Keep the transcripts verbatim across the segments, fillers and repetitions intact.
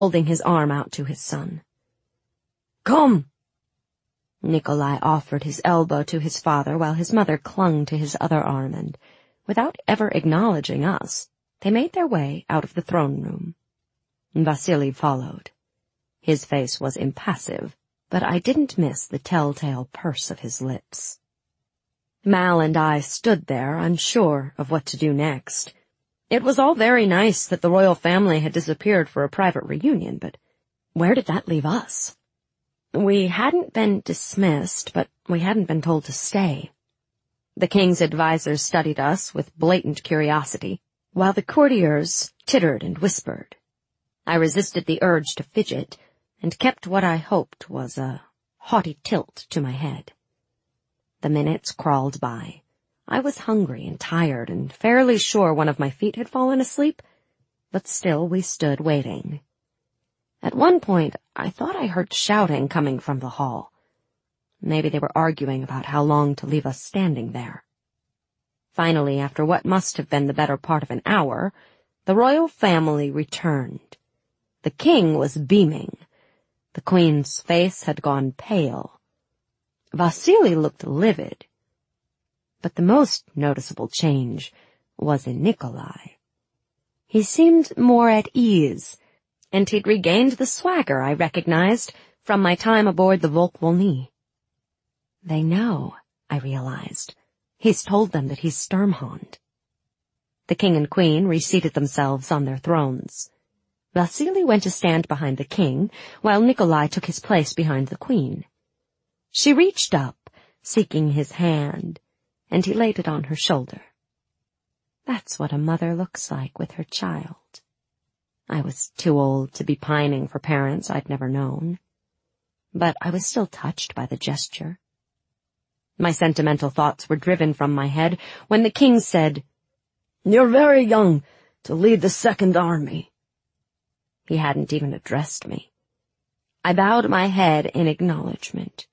holding his arm out to his son. "Come!" Nikolai offered his elbow to his father while his mother clung to his other arm, and, without ever acknowledging us, they made their way out of the throne room. Vasily followed. His face was impassive, but I didn't miss the telltale purse of his lips. Mal and I stood there, unsure of what to do next. It was all very nice that the royal family had disappeared for a private reunion, but where did that leave us? We hadn't been dismissed, but we hadn't been told to stay. The king's advisers studied us with blatant curiosity, while the courtiers tittered and whispered. I resisted the urge to fidget, and kept what I hoped was a haughty tilt to my head. The minutes crawled by. I was hungry and tired and fairly sure one of my feet had fallen asleep, but still we stood waiting. At one point, I thought I heard shouting coming from the hall. Maybe they were arguing about how long to leave us standing there. Finally, after what must have been the better part of an hour, the royal family returned. The king was beaming. The queen's face had gone pale. Vasily looked livid. But the most noticeable change was in Nikolai. He seemed more at ease, and he'd regained the swagger I recognized from my time aboard the Volk-Volny. They know, I realized. He's told them that he's Sturmhond. The king and queen reseated themselves on their thrones. Vasily went to stand behind the king, while Nikolai took his place behind the queen. She reached up, seeking his hand, and he laid it on her shoulder. That's what a mother looks like with her child. I was too old to be pining for parents I'd never known, but I was still touched by the gesture. My sentimental thoughts were driven from my head when the king said, "You're very young to lead the Second Army." He hadn't even addressed me. I bowed my head in acknowledgement.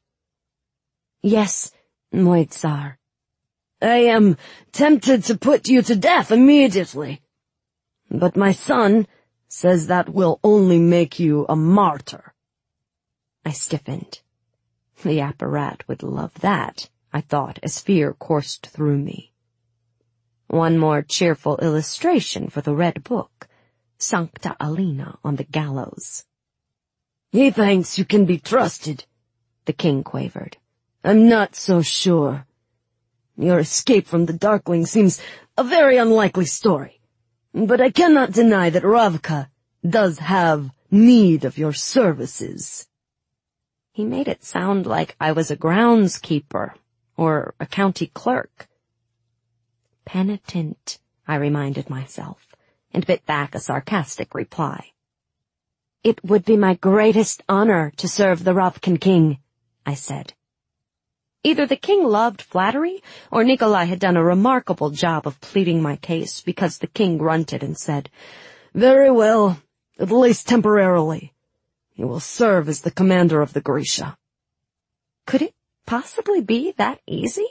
"Yes, my Tsar." "I am tempted to put you to death immediately, but my son says that will only make you a martyr." I stiffened. The apparat would love that, I thought, as fear coursed through me. One more cheerful illustration for the Red Book, Sancta Alina on the gallows. "He thinks you can be trusted," the king quavered. "I'm not so sure. Your escape from the Darkling seems a very unlikely story. But I cannot deny that Ravka does have need of your services." He made it sound like I was a groundskeeper or a county clerk. "Penitent," I reminded myself, and bit back a sarcastic reply. "It would be my greatest honor to serve the Ravkan king," I said. Either the king loved flattery, or Nikolai had done a remarkable job of pleading my case, because the king grunted and said, "Very well, at least temporarily. You will serve as the commander of the Grisha." Could it possibly be that easy?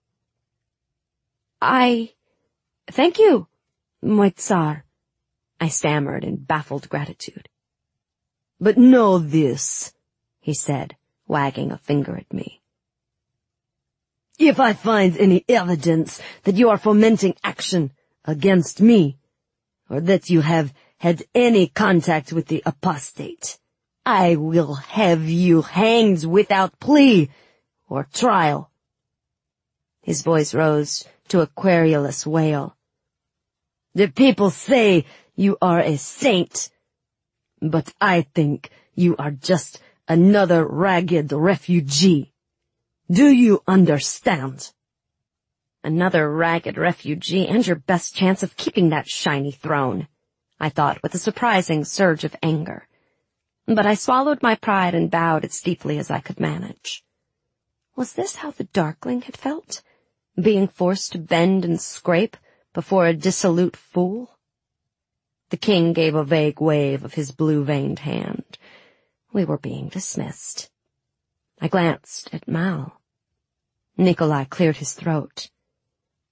I... "Thank you, my Tsar," I stammered in baffled gratitude. "But know this," he said, wagging a finger at me. "If I find any evidence that you are fomenting action against me, or that you have had any contact with the apostate, I will have you hanged without plea or trial." His voice rose to a querulous wail. "The people say you are a saint, but I think you are just another ragged refugee. Do you understand?" Another ragged refugee and your best chance of keeping that shiny throne, I thought with a surprising surge of anger. But I swallowed my pride and bowed as deeply as I could manage. Was this how the Darkling had felt? Being forced to bend and scrape before a dissolute fool? The king gave a vague wave of his blue-veined hand. We were being dismissed. I glanced at Mal. Nikolai cleared his throat.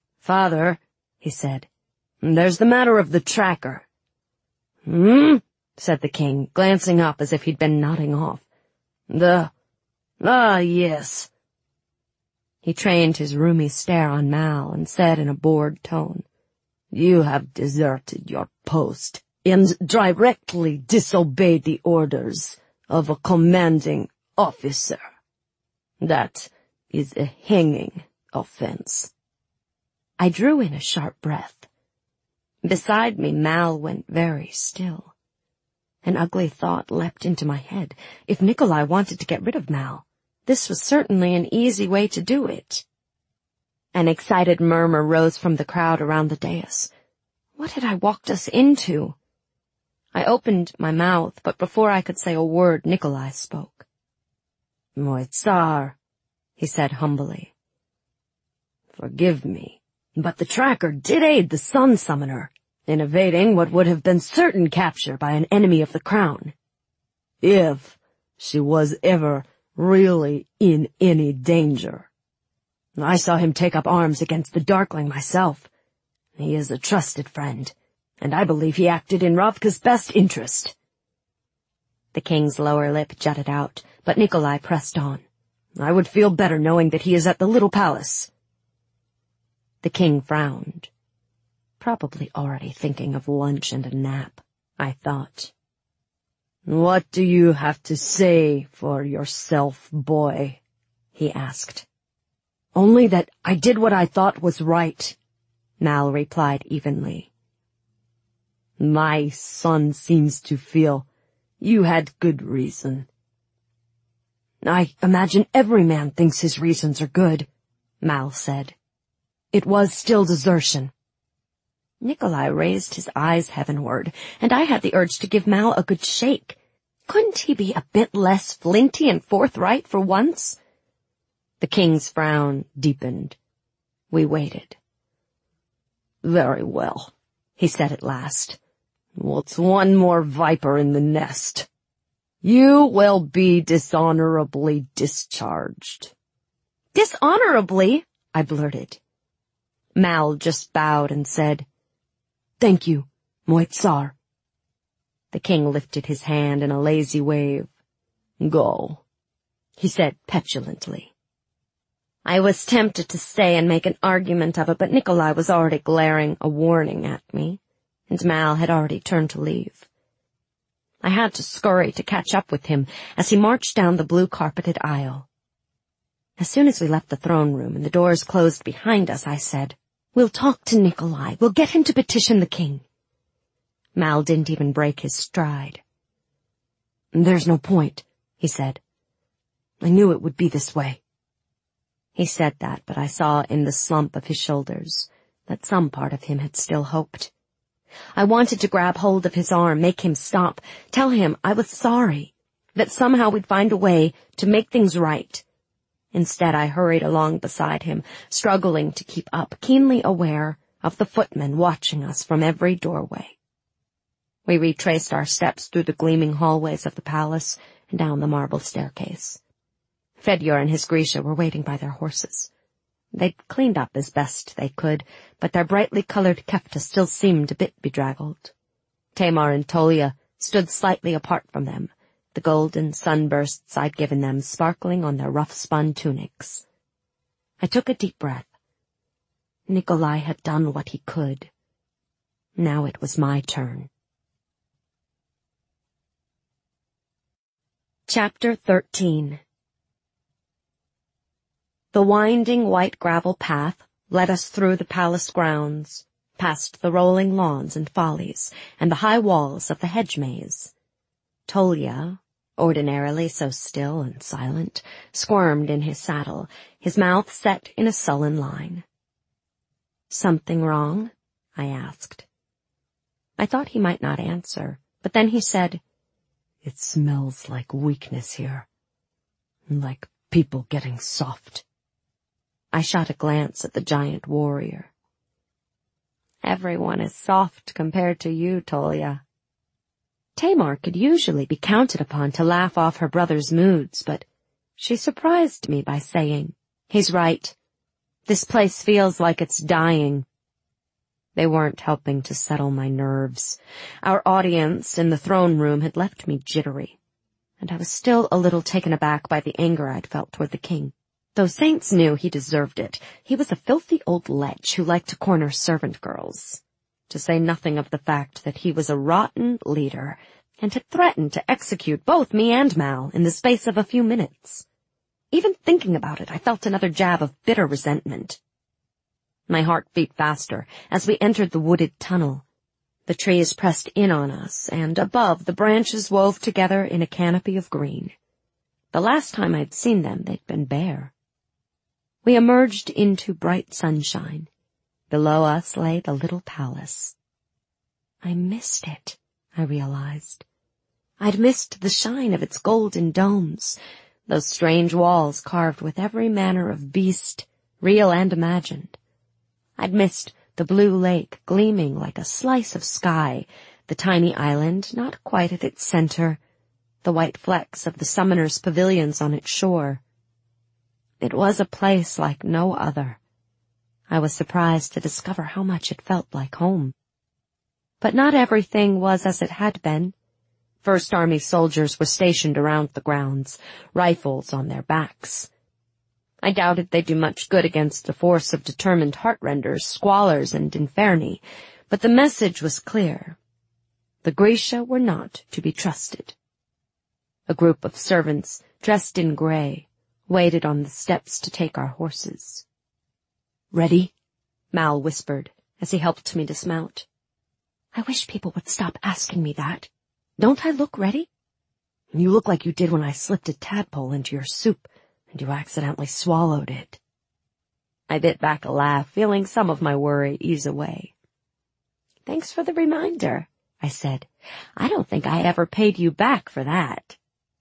"Father," he said, "there's the matter of the tracker." "Hmm?" said the king, glancing up as if he'd been nodding off. The... ah, yes. He trained his rheumy stare on Mal and said in a bored tone, You have deserted your post and directly disobeyed the orders of a commanding officer. That is a hanging offense. I drew in a sharp breath. Beside me, Mal went very still. An ugly thought leapt into my head. If Nikolai wanted to get rid of Mal, this was certainly an easy way to do it. An excited murmur rose from the crowd around the dais. What had I walked us into? I opened my mouth, but before I could say a word, Nikolai spoke. My Tsar, he said humbly. Forgive me, but the tracker did aid the Sun Summoner in evading what would have been certain capture by an enemy of the crown. If she was ever really in any danger. I saw him take up arms against the Darkling myself. He is a trusted friend, and I believe he acted in Ravka's best interest. The king's lower lip jutted out, but Nikolai pressed on. I would feel better knowing that he is at the little palace. The king frowned. Probably already thinking of lunch and a nap, I thought. What do you have to say for yourself, boy? He asked. Only that I did what I thought was right, Mal replied evenly. My son seems to feel you had good reason. I imagine every man thinks his reasons are good, Mal said. It was still desertion. Nikolai raised his eyes heavenward, and I had the urge to give Mal a good shake. Couldn't he be a bit less flinty and forthright for once? The king's frown deepened. We waited. Very well, he said at last. What's one more viper in the nest? You will be dishonorably discharged. Dishonorably? I blurted. Mal just bowed and said, Thank you, Moi Tsar. The king lifted his hand in a lazy wave. Go, he said petulantly. I was tempted to stay and make an argument of it, but Nikolai was already glaring a warning at me, and Mal had already turned to leave. I had to scurry to catch up with him as he marched down the blue-carpeted aisle. As soon as we left the throne room and the doors closed behind us, I said, We'll talk to Nikolai. We'll get him to petition the king. Mal didn't even break his stride. There's no point, he said. I knew it would be this way. He said that, but I saw in the slump of his shoulders that some part of him had still hoped. I wanted to grab hold of his arm, make him stop, tell him I was sorry, that somehow we'd find a way to make things right. Instead, I hurried along beside him, struggling to keep up, keenly aware of the footmen watching us from every doorway. We retraced our steps through the gleaming hallways of the palace and down the marble staircase. Fedyor and his Grisha were waiting by their horses. They'd cleaned up as best they could, but their brightly colored kefta still seemed a bit bedraggled. Tamar and Tolia stood slightly apart from them, the golden sunbursts I'd given them sparkling on their rough-spun tunics. I took a deep breath. Nikolai had done what he could. Now it was my turn. Chapter thirteen. The winding white gravel path led us through the palace grounds, past the rolling lawns and follies, and the high walls of the hedge maze. Tolia, ordinarily so still and silent, squirmed in his saddle, his mouth set in a sullen line. Something wrong? I asked. I thought he might not answer, but then he said, It smells like weakness here, like people getting soft. I shot a glance at the giant warrior. Everyone is soft compared to you, Tolia. Tamar could usually be counted upon to laugh off her brother's moods, but she surprised me by saying, He's right. This place feels like it's dying. They weren't helping to settle my nerves. Our audience in the throne room had left me jittery, and I was still a little taken aback by the anger I'd felt toward the king. Though Saints knew he deserved it, he was a filthy old lech who liked to corner servant girls, to say nothing of the fact that he was a rotten leader and had threatened to execute both me and Mal in the space of a few minutes. Even thinking about it, I felt another jab of bitter resentment. My heart beat faster as we entered the wooded tunnel. The trees pressed in on us, and above the branches wove together in a canopy of green. The last time I'd seen them, they'd been bare. We emerged into bright sunshine. Below us lay the little palace. I missed it, I realized. I'd missed the shine of its golden domes, those strange walls carved with every manner of beast, real and imagined. I'd missed the blue lake gleaming like a slice of sky, the tiny island not quite at its center, the white flecks of the summoners' pavilions on its shore. It was a place like no other. I was surprised to discover how much it felt like home. But not everything was as it had been. First Army soldiers were stationed around the grounds, rifles on their backs. I doubted they'd do much good against a force of determined heartrenders, squalors, and inferni, but the message was clear. The Grisha were not to be trusted. A group of servants, dressed in gray, waited on the steps to take our horses. "Ready?" Mal whispered as he helped me dismount. I wish people would stop asking me that. Don't I look ready? You look like you did when I slipped a tadpole into your soup and you accidentally swallowed it. I bit back a laugh, feeling some of my worry ease away. Thanks for the reminder, I said. I don't think I ever paid you back for that.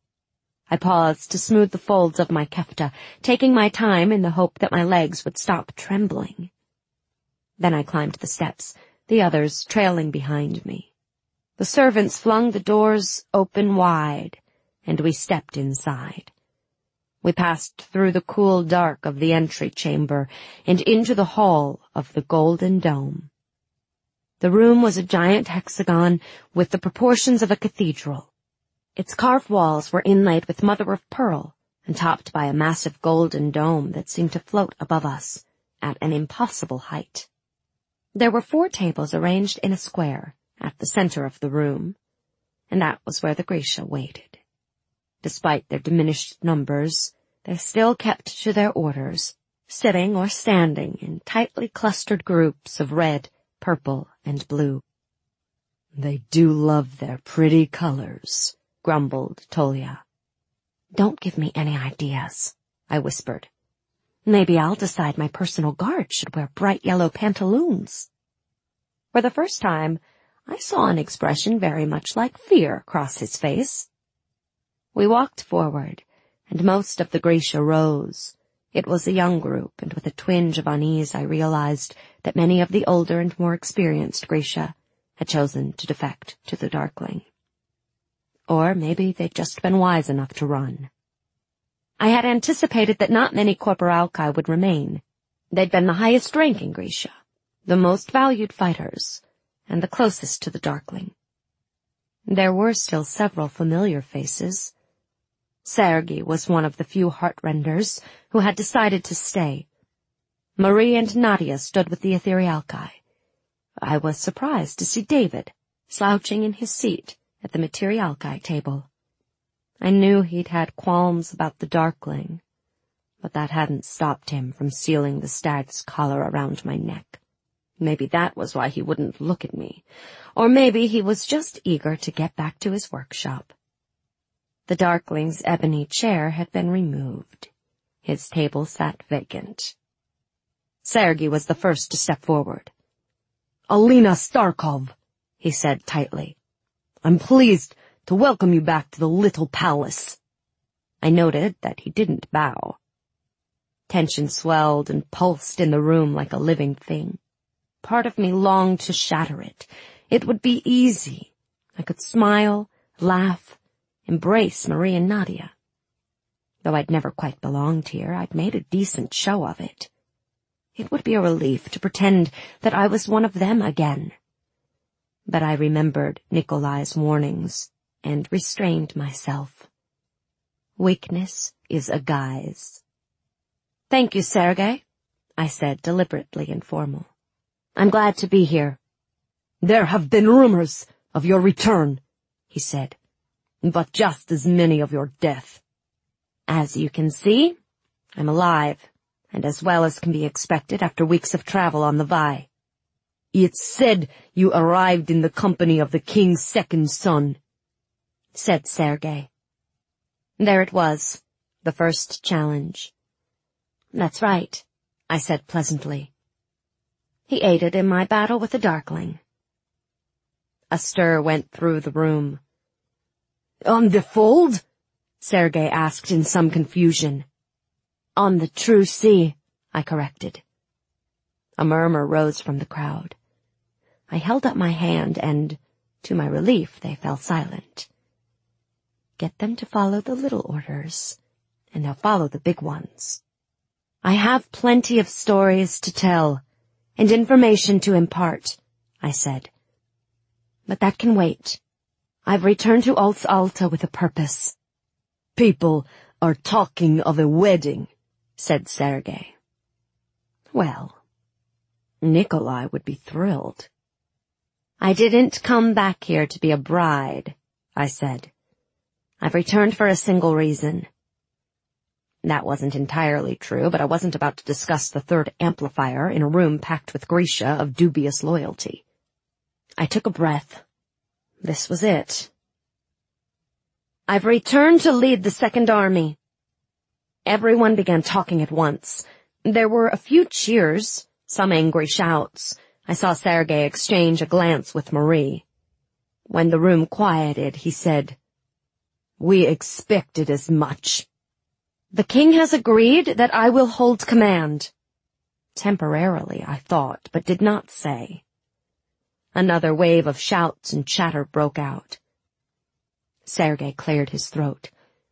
I paused to smooth the folds of my kefta, taking my time in the hope that my legs would stop trembling. Then I climbed the steps, the others trailing behind me. The servants flung the doors open wide, and we stepped inside. We passed through the cool dark of the entry chamber and into the hall of the Golden Dome. The room was a giant hexagon with the proportions of a cathedral. Its carved walls were inlaid with mother-of-pearl and topped by a massive golden dome that seemed to float above us at an impossible height. There were four tables arranged in a square at the center of the room, and that was where the Grisha waited. Despite their diminished numbers, they still kept to their orders, sitting or standing in tightly clustered groups of red, purple, and blue. They do love their pretty colors, grumbled Tolya. Don't give me any ideas, I whispered. Maybe I'll decide my personal guard should wear bright yellow pantaloons. For the first time, I saw an expression very much like fear cross his face. We walked forward, and most of the Grisha rose. It was a young group, and with a twinge of unease I realized that many of the older and more experienced Grisha had chosen to defect to the Darkling. Or maybe they'd just been wise enough to run. I had anticipated that not many Corporalki would remain. They'd been the highest-ranking Grisha, the most valued fighters, and the closest to the Darkling. There were still several familiar faces. Sergei was one of the few heartrenders who had decided to stay. Marie and Nadia stood with the Etherealki. I was surprised to see David slouching in his seat at the Materialki table. I knew he'd had qualms about the Darkling, but that hadn't stopped him from sealing the stag's collar around my neck. Maybe that was why he wouldn't look at me, or maybe he was just eager to get back to his workshop. The Darkling's ebony chair had been removed. His table sat vacant. Sergei was the first to step forward. Alina Starkov, he said tightly. I'm pleased to welcome you back to the little palace. I noted that he didn't bow. Tension swelled and pulsed in the room like a living thing. Part of me longed to shatter it. It would be easy. I could smile, laugh, embrace Marie and Nadia. Though I'd never quite belonged here, I'd made a decent show of it. It would be a relief to pretend that I was one of them again. But I remembered Nikolai's warnings and restrained myself. Weakness is a guise. "Thank you, Sergei," I said, deliberately informal. "I'm glad to be here." "There have been rumors of your return," he said, "but just as many of your death." "As you can see, I'm alive, and as well as can be expected after weeks of travel on the Vi." "It's said you arrived in the company of the king's second son," said Sergei. There it was, the first challenge. "That's right," I said pleasantly. He aided in my battle with the Darkling. A stir went through the room. "On the fold?" Sergei asked in some confusion. "On the true sea," I corrected. A murmur rose from the crowd. I held up my hand and, to my relief, they fell silent. Get them to follow the little orders, and they'll follow the big ones. "I have plenty of stories to tell, and information to impart," I said. "But that can wait. I've returned to Alts Alta with a purpose." "People are talking of a wedding," said Sergei. Well, Nikolai would be thrilled. "I didn't come back here to be a bride," I said. "I've returned for a single reason." That wasn't entirely true, but I wasn't about to discuss the third amplifier in a room packed with Grisha of dubious loyalty. I took a breath. This was it. "I've returned to lead the Second Army." Everyone began talking at once. There were a few cheers, some angry shouts. I saw Sergei exchange a glance with Marie. When the room quieted, he said, "We expected as much." "The king has agreed that I will hold command." Temporarily, I thought, but did not say. Another wave of shouts and chatter broke out. Sergei cleared his throat.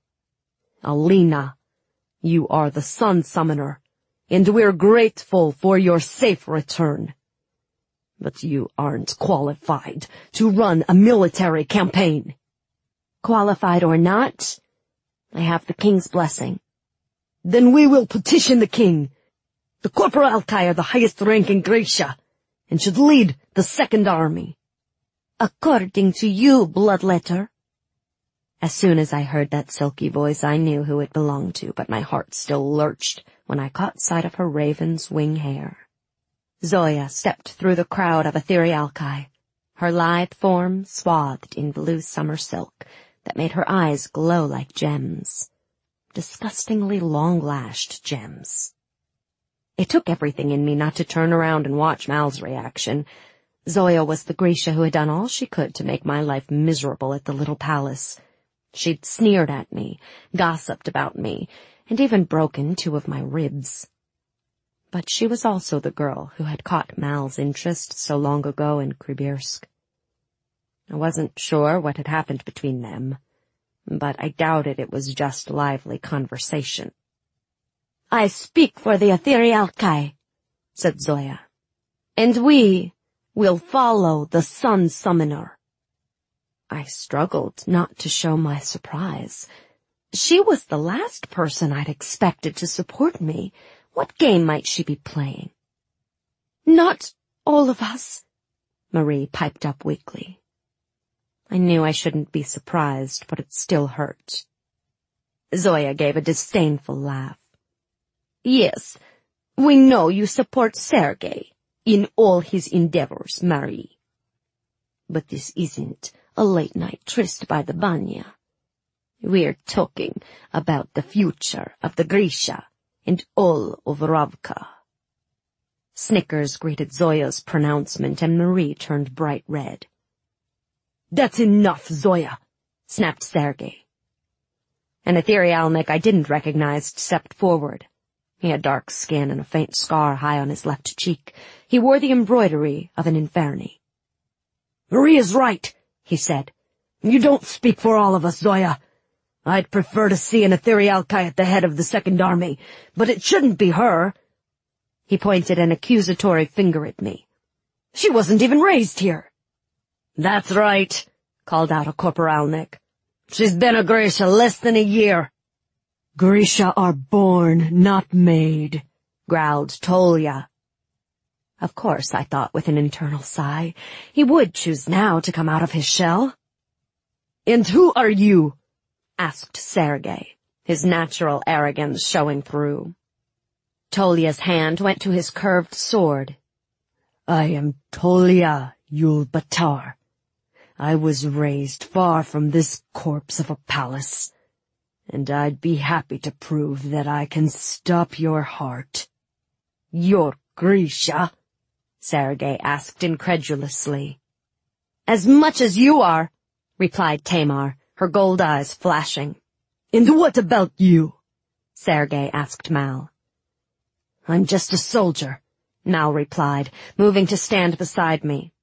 "Alina, you are the Sun Summoner, and we're grateful for your safe return. But you aren't qualified to run a military campaign." "Qualified or not, I have the king's blessing." "Then we will petition the king. The Corporalkai are the highest rank in Grisha, and should lead the Second Army." "According to you, bloodletter." As soon as I heard that silky voice, I knew who it belonged to, but my heart still lurched when I caught sight of her raven's wing hair. Zoya stepped through the crowd of Etherealkai, her lithe form swathed in blue summer silk that made her eyes glow like gems. Disgustingly long-lashed gems. It took everything in me not to turn around and watch Mal's reaction. Zoya was the Grisha who had done all she could to make my life miserable at the little palace. She'd sneered at me, gossiped about me, and even broken two of my ribs. But she was also the girl who had caught Mal's interest so long ago in Krybirsk. I wasn't sure what had happened between them, but I doubted it was just lively conversation. "I speak for the Etherealkai," said Zoya, "and we will follow the Sun Summoner." I struggled not to show my surprise. She was the last person I'd expected to support me. What game might she be playing? "Not all of us," Marie piped up weakly. I knew I shouldn't be surprised, but it still hurt. Zoya gave a disdainful laugh. "Yes, we know you support Sergei in all his endeavors, Marie. But this isn't a late-night tryst by the banya. We're talking about the future of the Grisha and all of Ravka." Snickers greeted Zoya's pronouncement, and Marie turned bright red. "That's enough, Zoya," snapped Sergei. An Etherealnik I didn't recognize stepped forward. He had dark skin and a faint scar high on his left cheek. He wore the embroidery of an Inferni. "Marie is right," he said. "You don't speak for all of us, Zoya. I'd prefer to see an Etherealkai at the head of the Second Army, but it shouldn't be her." He pointed an accusatory finger at me. She wasn't even raised here. That's right, called out a Korporalnik. She's been a Grisha less than a year. Grisha are born, not made, growled Tolya. Of course, I thought with an internal sigh, he would choose now to come out of his shell. And who are you? Asked Sergei, his natural arrogance showing through. Tolya's hand went to his curved sword. I am Tolya Yul-Batar. I was raised far from this corpse of a palace, and I'd be happy to prove that I can stop your heart. You're Grisha? Sergei asked incredulously. As much as you are, replied Tamar, her gold eyes flashing. And what about you? Sergei asked Mal. I'm just a soldier, Mal replied, moving to stand beside me.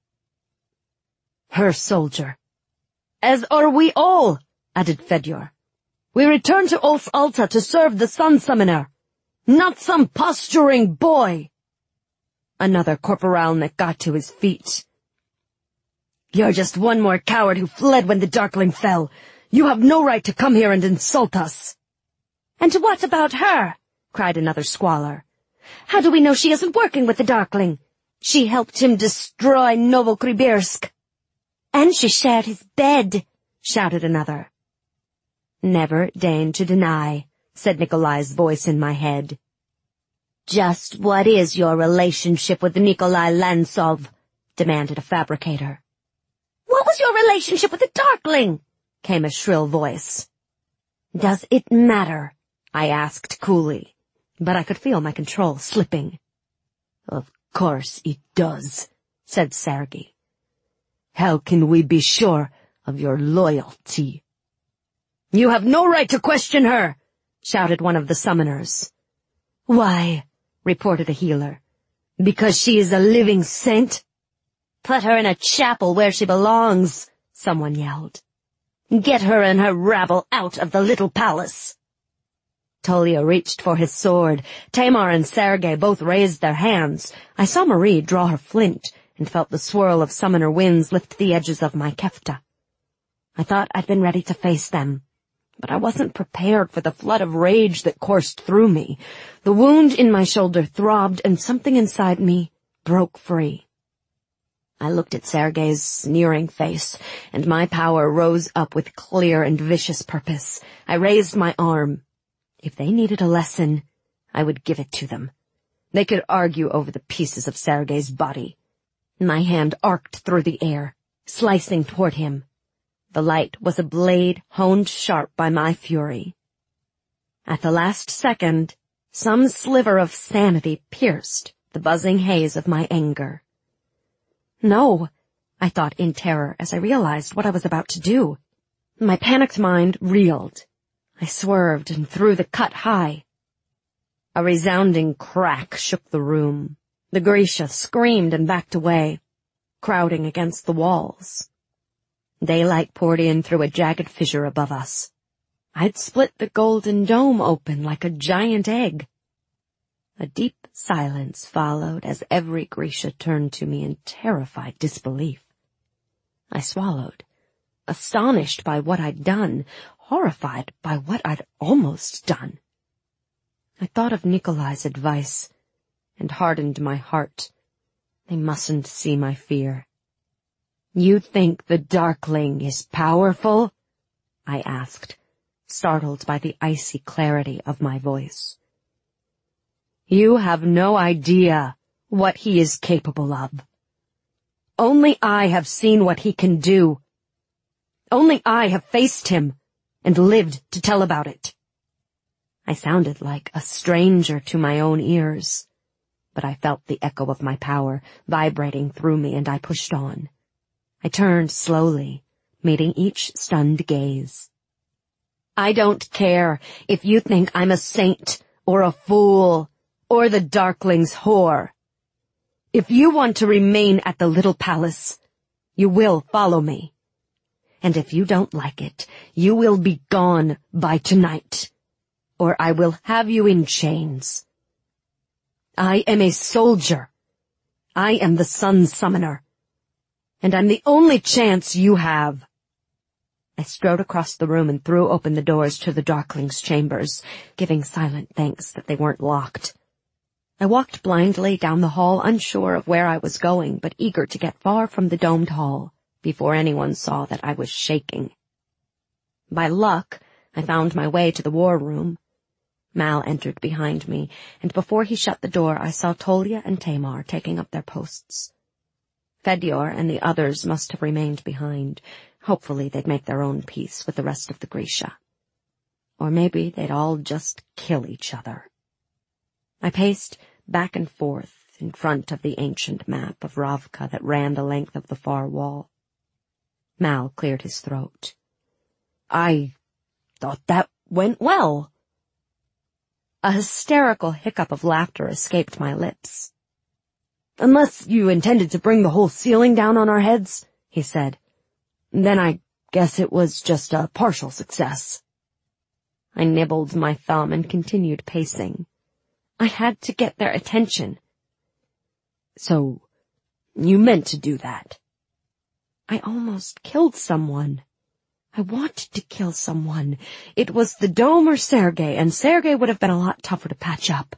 Her soldier. As are we all, added Fedyor. We return to Os Alta to serve the Sun Summoner, not some posturing boy. Another Korporalnik got to his feet. You're just one more coward who fled when the Darkling fell. You have no right to come here and insult us. And what about her? Cried another squaller. How do we know she isn't working with the Darkling? She helped him destroy Novosibirsk. And she shared his bed, shouted another. Never deign to deny, said Nikolai's voice in my head. Just what is your relationship with Nikolai Lantsov? Demanded a fabricator. What was your relationship with the Darkling? Came a shrill voice. Does it matter? I asked coolly, but I could feel my control slipping. Of course it does, said Sergei. How can we be sure of your loyalty? You have no right to question her, shouted one of the summoners. Why? Reported a healer. Because she is a living saint? Put her in a chapel where she belongs, someone yelled. Get her and her rabble out of the little palace. Tolya reached for his sword. Tamar and Sergei both raised their hands. I saw Marie draw her flint and felt the swirl of summoner winds lift the edges of my kefta. I thought I'd been ready to face them, but I wasn't prepared for the flood of rage that coursed through me. The wound in my shoulder throbbed, and something inside me broke free. I looked at Sergei's sneering face, and my power rose up with clear and vicious purpose. I raised my arm. If they needed a lesson, I would give it to them. They could argue over the pieces of Sergei's body. My hand arced through the air, slicing toward him. The light was a blade honed sharp by my fury. At the last second, some sliver of sanity pierced the buzzing haze of my anger. No, I thought in terror as I realized what I was about to do. My panicked mind reeled. I swerved and threw the cut high. A resounding crack shook the room. The Grisha screamed and backed away, crowding against the walls. Daylight poured in through a jagged fissure above us. I'd split the golden dome open like a giant egg. A deep silence followed as every Grisha turned to me in terrified disbelief. I swallowed, astonished by what I'd done, horrified by what I'd almost done. I thought of Nikolai's advice and hardened my heart. They mustn't see my fear. You think the Darkling is powerful? I asked, startled by the icy clarity of my voice. You have no idea what he is capable of. Only I have seen what he can do. Only I have faced him and lived to tell about it. I sounded like a stranger to my own ears, but I felt the echo of my power vibrating through me, and I pushed on. I turned slowly, meeting each stunned gaze. I don't care if you think I'm a saint or a fool or the Darkling's whore. If you want to remain at the little palace, you will follow me. And if you don't like it, you will be gone by tonight, or I will have you in chains. I am a soldier. I am the Sun Summoner. And I'm the only chance you have. I strode across the room and threw open the doors to the Darkling's chambers, giving silent thanks that they weren't locked. I walked blindly down the hall, unsure of where I was going, but eager to get far from the domed hall before anyone saw that I was shaking. By luck, I found my way to the war room. Mal entered behind me, and before he shut the door, I saw Tolia and Tamar taking up their posts. Fedyor and the others must have remained behind. Hopefully they'd make their own peace with the rest of the Grisha. Or maybe they'd all just kill each other. I paced back and forth in front of the ancient map of Ravka that ran the length of the far wall. Mal cleared his throat. I thought that went well. A hysterical hiccup of laughter escaped my lips. Unless you intended to bring the whole ceiling down on our heads, he said. Then I guess it was just a partial success. I nibbled my thumb and continued pacing. I had to get their attention. So, you meant to do that? I almost killed someone. I wanted to kill someone. It was the Dome or Sergei, and Sergei would have been a lot tougher to patch up.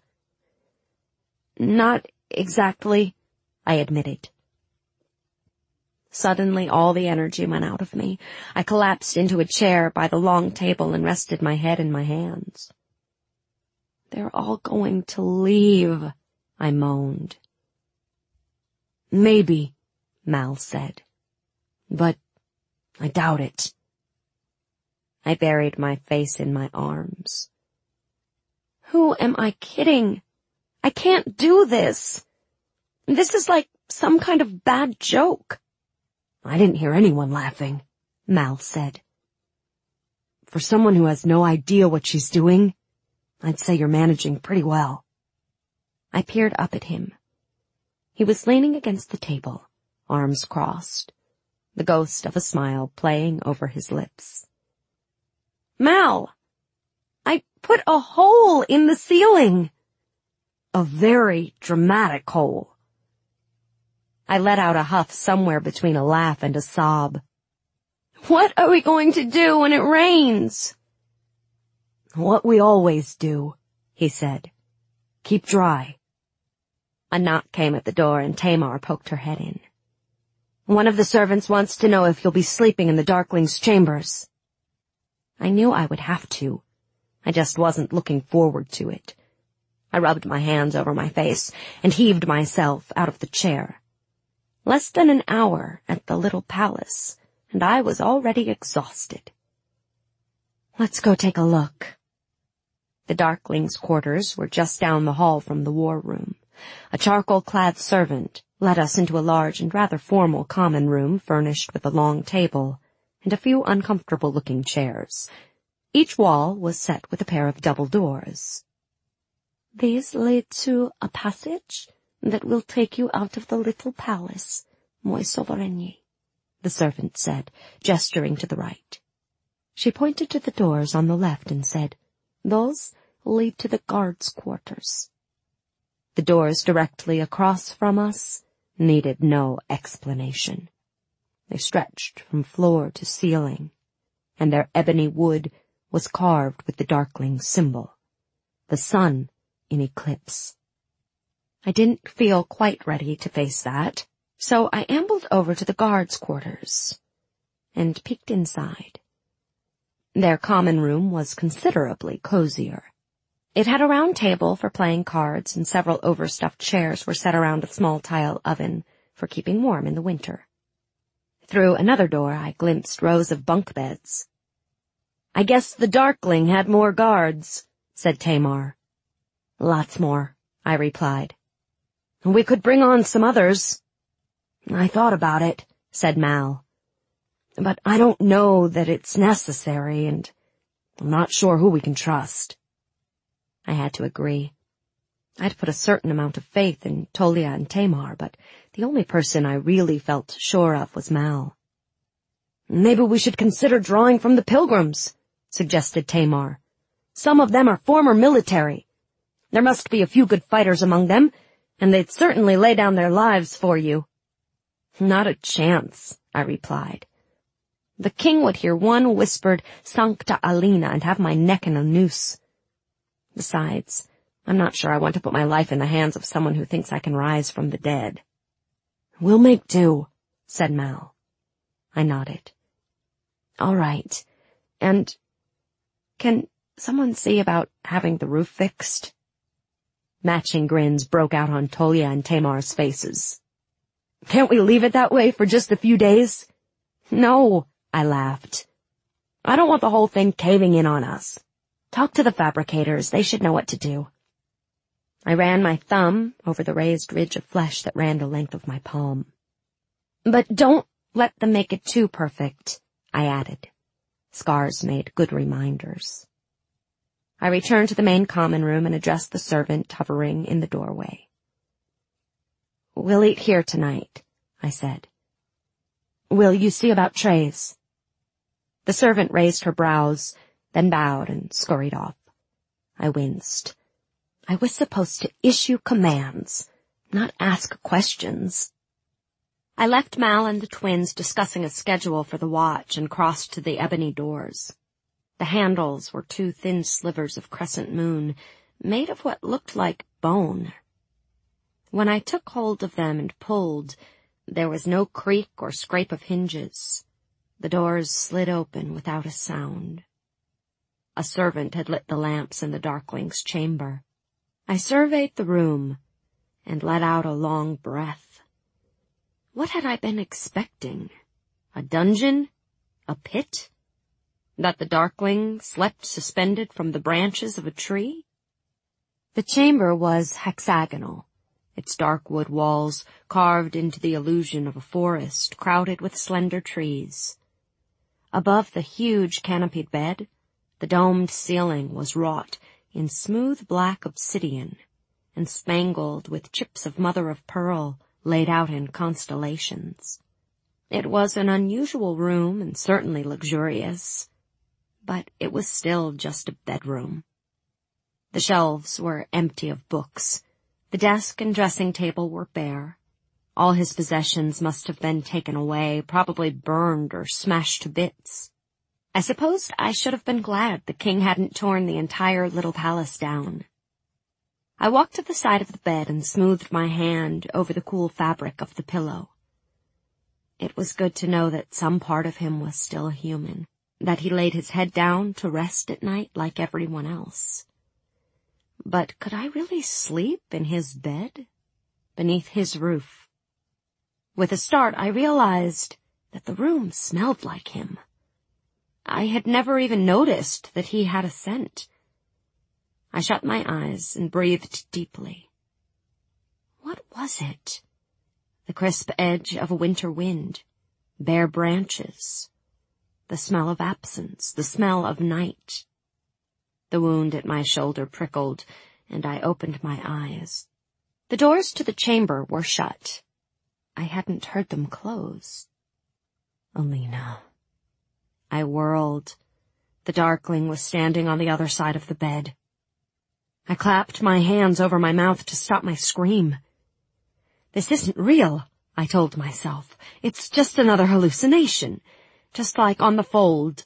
Not exactly, I admitted. Suddenly all the energy went out of me. I collapsed into a chair by the long table and rested my head in my hands. They're all going to leave, I moaned. Maybe, Mal said. But I doubt it. I buried my face in my arms. Who am I kidding? I can't do this. This is like some kind of bad joke. I didn't hear anyone laughing, Mal said. For someone who has no idea what she's doing, I'd say you're managing pretty well. I peered up at him. He was leaning against the table, arms crossed, the ghost of a smile playing over his lips. Mal, I put a hole in the ceiling. A very dramatic hole. I let out a huff somewhere between a laugh and a sob. What are we going to do when it rains? What we always do, he said. Keep dry. A knock came at the door and Tamar poked her head in. One of the servants wants to know if you'll be sleeping in the Darkling's chambers. I knew I would have to. I just wasn't looking forward to it. I rubbed my hands over my face and heaved myself out of the chair. Less than an hour at the little palace, and I was already exhausted. Let's go take a look. The Darkling's quarters were just down the hall from the war room. A charcoal-clad servant led us into a large and rather formal common room furnished with a long table and a few uncomfortable-looking chairs. Each wall was set with a pair of double doors. These lead to a passage that will take you out of the little palace, moi sovereigne, the servant said, gesturing to the right. She pointed to the doors on the left and said, Those lead to the guards' quarters. The doors directly across from us needed no explanation. They stretched from floor to ceiling, and their ebony wood was carved with the Darkling symbol, the sun in eclipse. I didn't feel quite ready to face that, so I ambled over to the guards' quarters and peeked inside. Their common room was considerably cozier. It had a round table for playing cards, and several overstuffed chairs were set around a small tile oven for keeping warm in the winter. Through another door I glimpsed rows of bunk beds. I guess the Darkling had more guards, said Tamar. Lots more, I replied. We could bring on some others. I thought about it, said Mal. But I don't know that it's necessary, and I'm not sure who we can trust. I had to agree. I'd put a certain amount of faith in Tolia and Tamar, but the only person I really felt sure of was Mal. Maybe we should consider drawing from the pilgrims, suggested Tamar. Some of them are former military. There must be a few good fighters among them, and they'd certainly lay down their lives for you." "Not a chance," I replied. "The king would hear one whispered Sancta Alina and have my neck in a noose. Besides, I'm not sure I want to put my life in the hands of someone who thinks I can rise from the dead." "We'll make do," said Mal. I nodded. "All right. And can someone see about having the roof fixed?" Matching grins broke out on Tolya and Tamar's faces. "Can't we leave it that way for just a few days?" "No," I laughed. "I don't want the whole thing caving in on us. Talk to the fabricators. They should know what to do." I ran my thumb over the raised ridge of flesh that ran the length of my palm. "But don't let them make it too perfect," I added. Scars made good reminders. I returned to the main common room and addressed the servant hovering in the doorway. "We'll eat here tonight," I said. "Will you see about trays?" The servant raised her brows, then bowed and scurried off. I winced. I was supposed to issue commands, not ask questions. I left Mal and the twins discussing a schedule for the watch and crossed to the ebony doors. The handles were two thin slivers of crescent moon, made of what looked like bone. When I took hold of them and pulled, there was no creak or scrape of hinges. The doors slid open without a sound. A servant had lit the lamps in the Darkling's chamber. I surveyed the room and let out a long breath. What had I been expecting? A dungeon? A pit? That the Darkling slept suspended from the branches of a tree? The chamber was hexagonal, its dark wood walls carved into the illusion of a forest crowded with slender trees. Above the huge canopied bed, the domed ceiling was wrought in smooth black obsidian and spangled with chips of mother-of-pearl laid out in constellations. It was an unusual room and certainly luxurious, but it was still just a bedroom. The shelves were empty of books. The desk and dressing table were bare. All his possessions must have been taken away, probably burned or smashed to bits. I supposed I should have been glad the king hadn't torn the entire little palace down. I walked to the side of the bed and smoothed my hand over the cool fabric of the pillow. It was good to know that some part of him was still human, that he laid his head down to rest at night like everyone else. But could I really sleep in his bed, beneath his roof? With a start, I realized that the room smelled like him. I had never even noticed that he had a scent. I shut my eyes and breathed deeply. What was it? The crisp edge of a winter wind, bare branches, the smell of absence, the smell of night. The wound at my shoulder prickled, and I opened my eyes. The doors to the chamber were shut. I hadn't heard them close. Alina. I whirled. The Darkling was standing on the other side of the bed. I clapped my hands over my mouth to stop my scream. This isn't real, I told myself. It's just another hallucination, just like on the fold.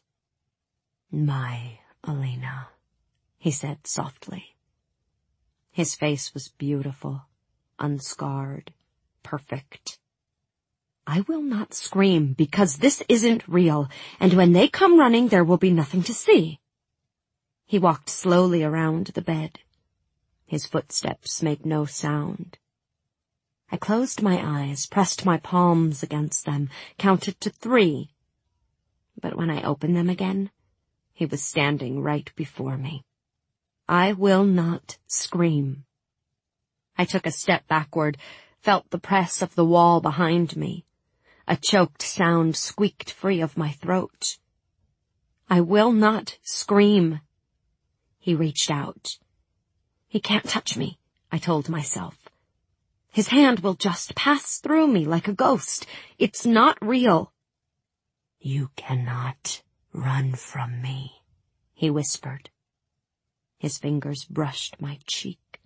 My Alina, he said softly. His face was beautiful, unscarred, perfect. I will not scream because this isn't real, and when they come running there will be nothing to see. He walked slowly around the bed. His footsteps made no sound. I closed my eyes, pressed my palms against them, counted to three. But when I opened them again, he was standing right before me. I will not scream. I took a step backward, felt the press of the wall behind me. A choked sound squeaked free of my throat. I will not scream. He reached out. He can't touch me, I told myself. His hand will just pass through me like a ghost. It's not real. You cannot run from me, he whispered. His fingers brushed my cheek.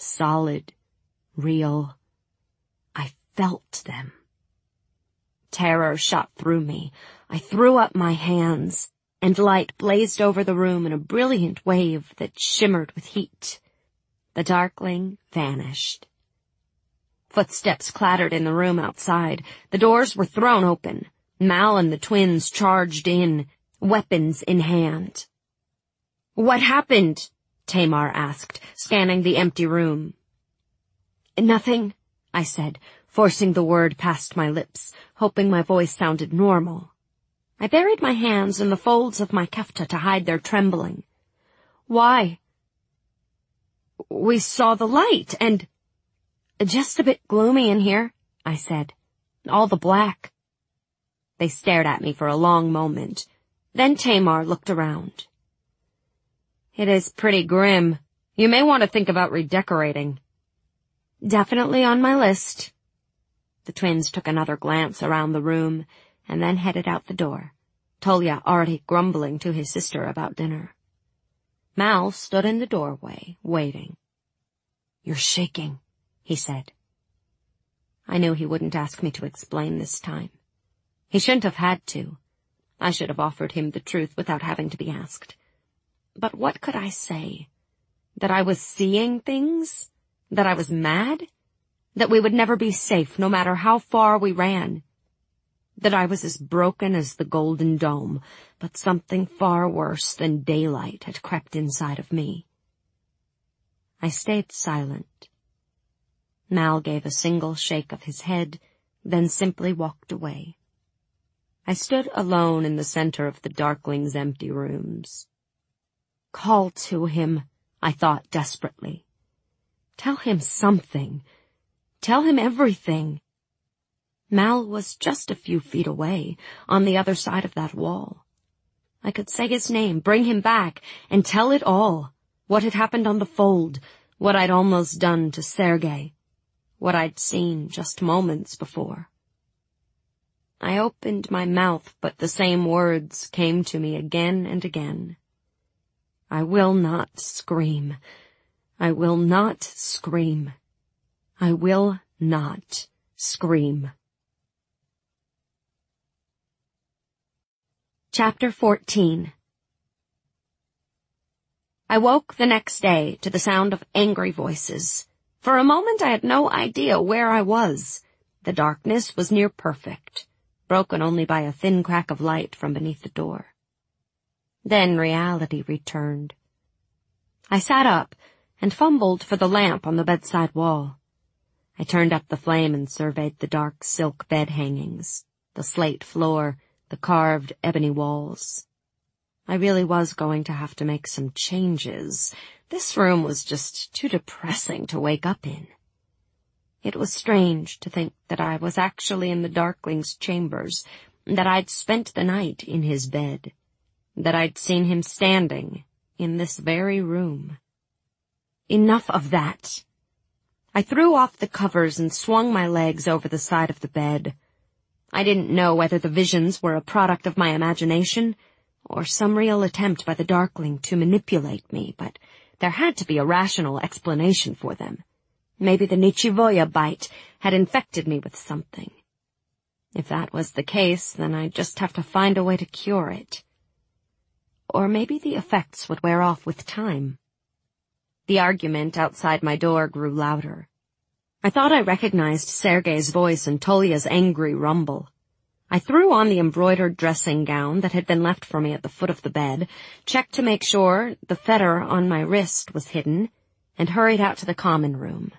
solid, real. I felt them. Terror shot through me. I threw up my hands, and light blazed over the room in a brilliant wave that shimmered with heat. The darkling vanished. Footsteps clattered in the room outside. The doors were thrown open. Mal and the twins charged in, weapons in hand. "What happened?" Tamar asked, scanning the empty room. "Nothing," I said, forcing the word past my lips, hoping my voice sounded normal. I buried my hands in the folds of my kefta to hide their trembling. "Why?" "We saw the light, and—" "Just a bit gloomy in here," I said. "All the black." They stared at me for a long moment. Then Tamar looked around. "It is pretty grim. You may want to think about redecorating." "Definitely on my list." The twins took another glance around the room and then headed out the door, Tolya already grumbling to his sister about dinner. Mal stood in the doorway, waiting. "You're shaking," he said. I knew he wouldn't ask me to explain this time. He shouldn't have had to. I should have offered him the truth without having to be asked. But what could I say? That I was seeing things? That I was mad? That we would never be safe no matter how far we ran? That I was as broken as the Golden Dome, but something far worse than daylight had crept inside of me? I stayed silent. Mal gave a single shake of his head, then simply walked away. I stood alone in the center of the Darkling's empty rooms. Call to him, I thought desperately. Tell him something. Tell him everything. Mal was just a few feet away, on the other side of that wall. I could say his name, bring him back, and tell it all. What had happened on the fold, what I'd almost done to Sergei, what I'd seen just moments before. I opened my mouth, but the same words came to me again and again. I will not scream. I will not scream. I will not scream. Chapter fourteen. I woke the next day to the sound of angry voices. For a moment I had no idea where I was. The darkness was near perfect, broken only by a thin crack of light from beneath the door. Then reality returned. I sat up and fumbled for the lamp on the bedside wall. I turned up the flame and surveyed the dark silk bed hangings, the slate floor, the carved ebony walls. I really was going to have to make some changes. This room was just too depressing to wake up in. It was strange to think that I was actually in the Darkling's chambers, that I'd spent the night in his bed, that I'd seen him standing in this very room. Enough of that. I threw off the covers and swung my legs over the side of the bed. I didn't know whether the visions were a product of my imagination or some real attempt by the Darkling to manipulate me, but there had to be a rational explanation for them. Maybe the Nichivoya bite had infected me with something. If that was the case, then I'd just have to find a way to cure it. Or maybe the effects would wear off with time. The argument outside my door grew louder. I thought I recognized Sergei's voice and Tolya's angry rumble. I threw on the embroidered dressing gown that had been left for me at the foot of the bed, checked to make sure the fetter on my wrist was hidden, and hurried out to the common room.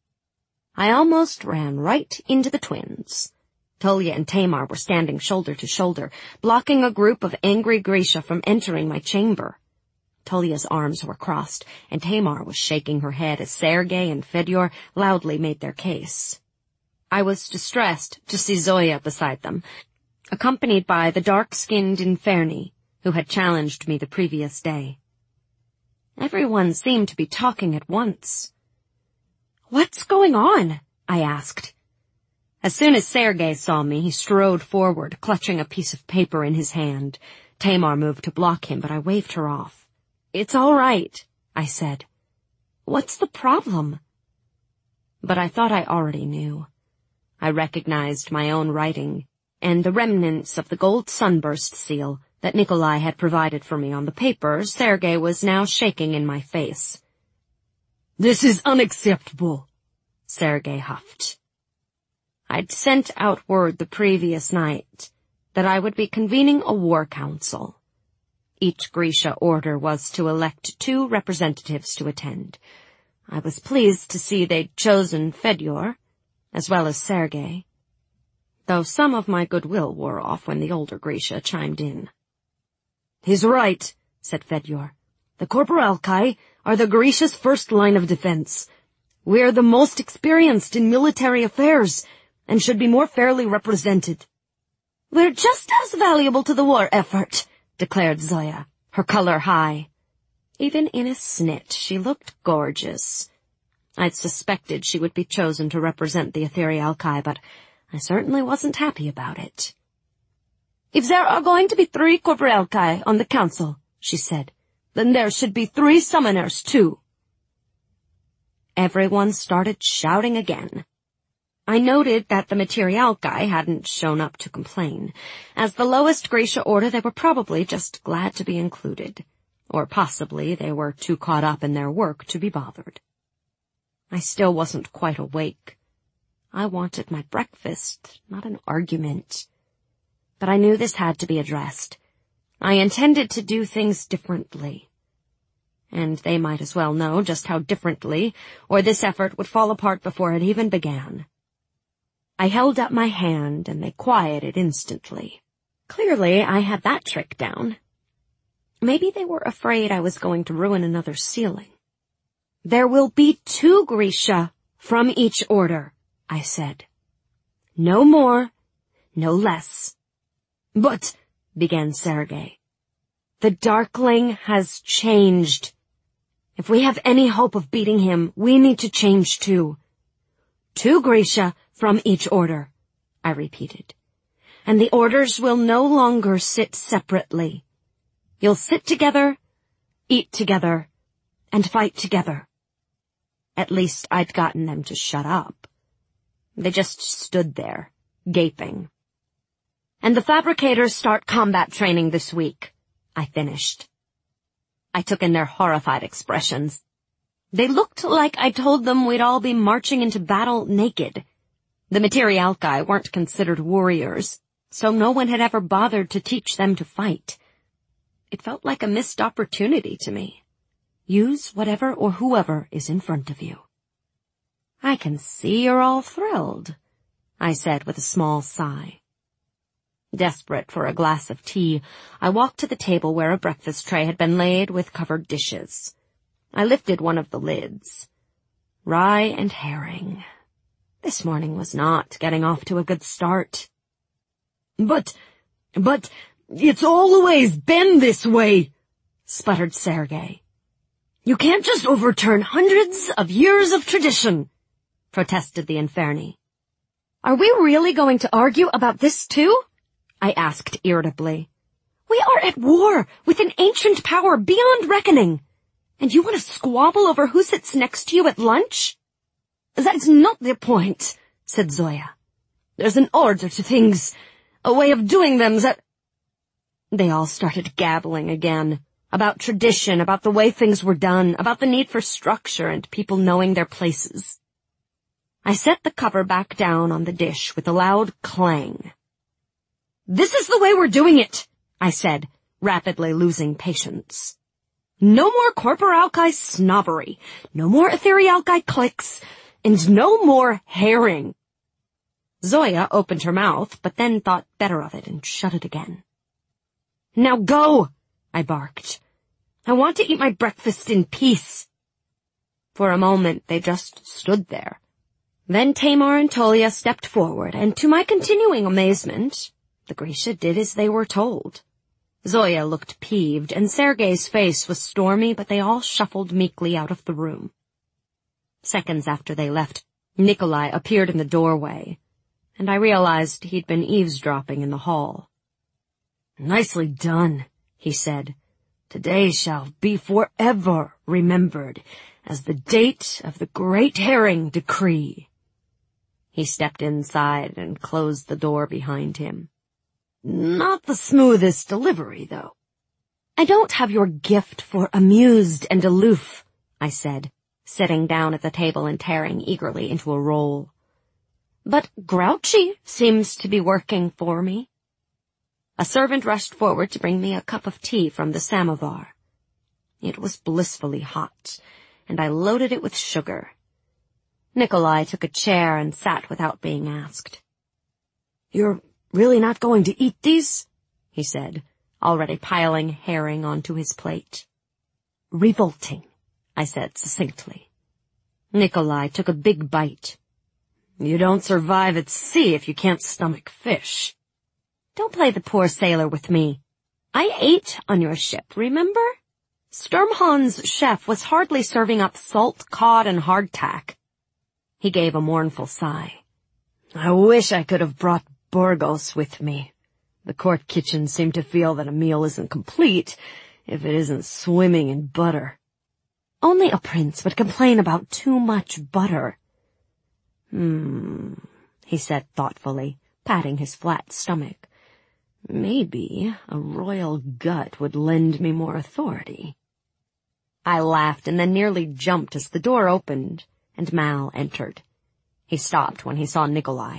I almost ran right into the twins. Tolya and Tamar were standing shoulder to shoulder, blocking a group of angry Grisha from entering my chamber. Tolya's arms were crossed, and Tamar was shaking her head as Sergei and Fedor loudly made their case. I was distressed to see Zoya beside them, accompanied by the dark-skinned Inferni, who had challenged me the previous day. Everyone seemed to be talking at once. "What's going on?" I asked. As soon as Sergei saw me, he strode forward, clutching a piece of paper in his hand. Tamar moved to block him, but I waved her off. "It's all right," I said. "What's the problem?" But I thought I already knew. I recognized my own writing, and the remnants of the gold sunburst seal that Nikolai had provided for me on the paper Sergei was now shaking in my face. "This is unacceptable," Sergei huffed. I'd sent out word the previous night that I would be convening a war council. Each Grisha order was to elect two representatives to attend. I was pleased to see they'd chosen Fedyor, as well as Sergei, though some of my goodwill wore off when the older Grisha chimed in. "He's right," said Fedyor. "The Korporalkai are the Grisha's first line of defense. We're the most experienced in military affairs, and should be more fairly represented." "We're just as valuable to the war effort," declared Zoya, her color high. Even in a snit, she looked gorgeous. I'd suspected she would be chosen to represent the Etherealkai, but I certainly wasn't happy about it. "If there are going to be three Korporalkai on the council," she said, "then there should be three summoners, too." Everyone started shouting again. I noted that the Materialkai hadn't shown up to complain. As the lowest Grisha order, they were probably just glad to be included. Or possibly they were too caught up in their work to be bothered. I still wasn't quite awake. I wanted my breakfast, not an argument. But I knew this had to be addressed. I intended to do things differently. And they might as well know just how differently, or this effort would fall apart before it even began. I held up my hand, and they quieted instantly. Clearly, I had that trick down. Maybe they were afraid I was going to ruin another ceiling. "There will be two Grisha from each order," I said. "No more, no less." "But," began Sergei, "the Darkling has changed. If we have any hope of beating him, we need to change too. Two Grisha from each order," I repeated. "And the orders will no longer sit separately. You'll sit together, eat together, and fight together." At least I'd gotten them to shut up. They just stood there, gaping. "And the fabricators start combat training this week," I finished. I took in their horrified expressions. They looked like I told them we'd all be marching into battle naked. The Materialkai weren't considered warriors, so no one had ever bothered to teach them to fight. It felt like a missed opportunity to me. Use whatever or whoever is in front of you. "I can see you're all thrilled," I said with a small sigh. Desperate for a glass of tea, I walked to the table where a breakfast tray had been laid with covered dishes. I lifted one of the lids. Rye and herring. This morning was not getting off to a good start. But, but, it's always been this way, sputtered Sergei. You can't just overturn hundreds of years of tradition, protested the Inferni. Are we really going to argue about this too? I asked irritably. We are at war with an ancient power beyond reckoning, and you want to squabble over who sits next to you at lunch? That's not the point, said Zoya. There's an order to things, a way of doing them that... They all started gabbling again, about tradition, about the way things were done, about the need for structure and people knowing their places. I set the cover back down on the dish with a loud clang. This is the way we're doing it, I said, rapidly losing patience. No more Korporalkai snobbery, no more Etherealkai cliques, and no more herring. Zoya opened her mouth, but then thought better of it and shut it again. Now go, I barked. I want to eat my breakfast in peace. For a moment they just stood there. Then Tamar and Tolia stepped forward, and to my continuing amazement, the Grisha did as they were told. Zoya looked peeved, and Sergei's face was stormy, but they all shuffled meekly out of the room. Seconds after they left, Nikolai appeared in the doorway, and I realized he'd been eavesdropping in the hall. Nicely done, he said. Today shall be forever remembered as the date of the Great Herring Decree." He stepped inside and closed the door behind him. "Not the smoothest delivery, though." "I don't have your gift for amused and aloof," I said, sitting down at the table and tearing eagerly into a roll. "But grouchy seems to be working for me." A servant rushed forward to bring me a cup of tea from the samovar. It was blissfully hot, and I loaded it with sugar. Nikolai took a chair and sat without being asked. "You're really not going to eat these?" he said, already piling herring onto his plate. "Revolting," I said succinctly. Nikolai took a big bite. "You don't survive at sea if you can't stomach fish." "Don't play the poor sailor with me. I ate on your ship, remember? Sturmhond's chef was hardly serving up salt cod and hardtack." He gave a mournful sigh. "I wish I could have brought Burgos with me. The court kitchen seemed to feel that a meal isn't complete if it isn't swimming in butter." "Only a prince would complain about too much butter." Hmm, he said thoughtfully, patting his flat stomach. "Maybe a royal gut would lend me more authority." I laughed and then nearly jumped as the door opened and Mal entered. He stopped when he saw Nikolai.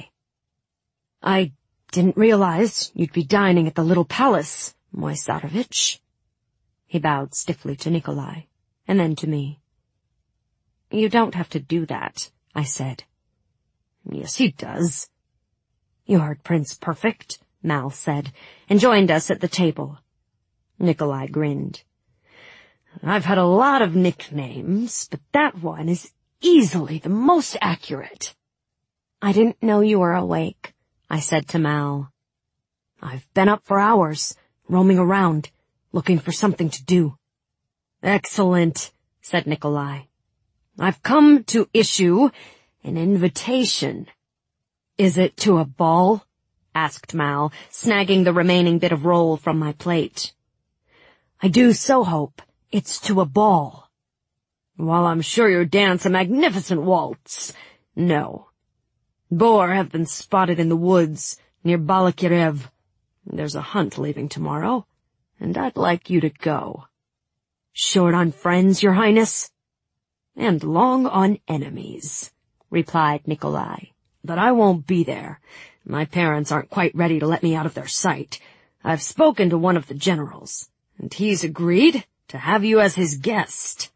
"I didn't realize you'd be dining at the little palace, Moisarovich." He bowed stiffly to Nikolai, and then to me. "You don't have to do that," I said. "Yes, he does." "You heard Prince Perfect," Mal said, and joined us at the table. Nikolai grinned. "I've had a lot of nicknames, but that one is easily the most accurate." "I didn't know you were awake," I said to Mal. "I've been up for hours, roaming around, looking for something to do." "Excellent," said Nikolai. "I've come to issue an invitation." "Is it to a ball?" asked Mal, snagging the remaining bit of roll from my plate. "I do so hope it's to a ball. While I'm sure you'll dance a magnificent waltz, no. Boar have been spotted in the woods near Balakirev. There's a hunt leaving tomorrow, and I'd like you to go." "Short on friends, Your Highness?" "And long on enemies," replied Nikolai. "But I won't be there. My parents aren't quite ready to let me out of their sight. I've spoken to one of the generals, and he's agreed to have you as his guest."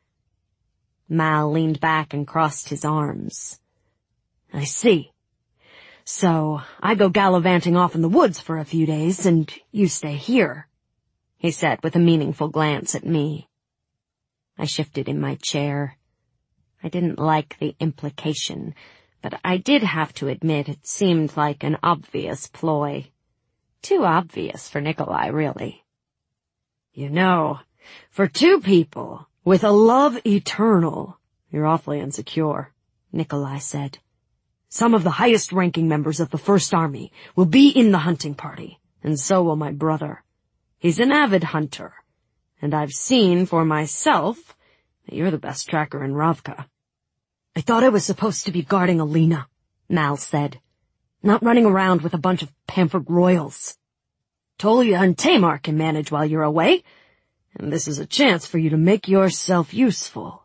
Mal leaned back and crossed his arms. "I see. So I go gallivanting off in the woods for a few days, and you stay here," he said with a meaningful glance at me. I shifted in my chair. I didn't like the implication, but I did have to admit it seemed like an obvious ploy. Too obvious for Nikolai, really. "You know, for two people with a love eternal, you're awfully insecure," Nikolai said. "Some of the highest-ranking members of the First Army will be in the hunting party, and so will my brother. He's an avid hunter, and I've seen for myself that you're the best tracker in Ravka." "I thought I was supposed to be guarding Alina," Mal said, "not running around with a bunch of pampered royals. Tolia and Tamar can manage while you're away, and this is a chance for you to make yourself useful."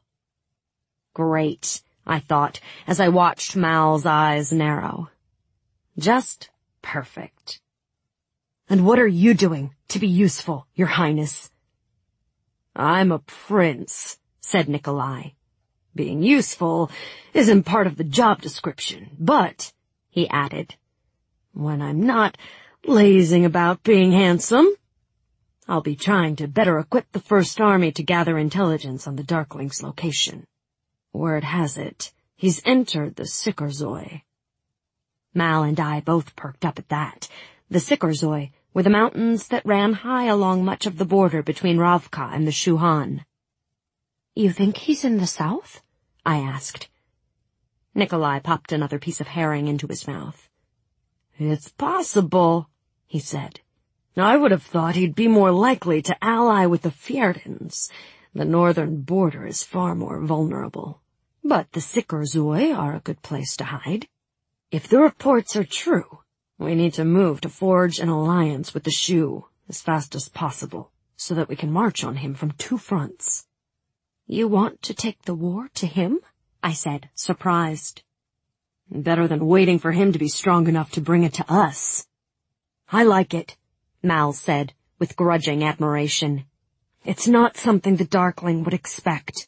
Great, I thought, as I watched Mal's eyes narrow. Just perfect. "And what are you doing to be useful, Your Highness?" "I'm a prince," said Nikolai. "Being useful isn't part of the job description, but," he added, "when I'm not lazing about being handsome, I'll be trying to better equip the First Army to gather intelligence on the Darkling's location. Word has it, he's entered the Sikorzoi." Mal and I both perked up at that. The Sikorzoi were the mountains that ran high along much of the border between Ravka and the Shuhan. "You think he's in the south?" I asked. Nikolai popped another piece of herring into his mouth. "It's possible," he said. "I would have thought he'd be more likely to ally with the Fjerdans. The northern border is far more vulnerable, but the Sikorzoi are a good place to hide. If the reports are true, we need to move to forge an alliance with the Shu as fast as possible, so that we can march on him from two fronts. You want to take the war to him? I said, surprised. Better than waiting for him to be strong enough to bring it to us. I like it, Mal said, with grudging admiration. It's not something the Darkling would expect.